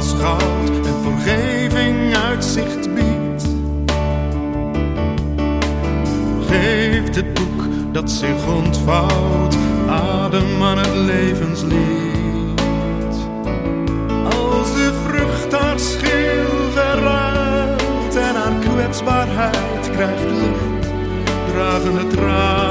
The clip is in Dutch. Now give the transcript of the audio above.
als goud en vergeving uitzicht biedt. Geeft het boek dat zich ontvouwt adem aan het levenslied. Als de vrucht haar schil verruilt en haar kwetsbaarheid krijgt lucht, dragen het raam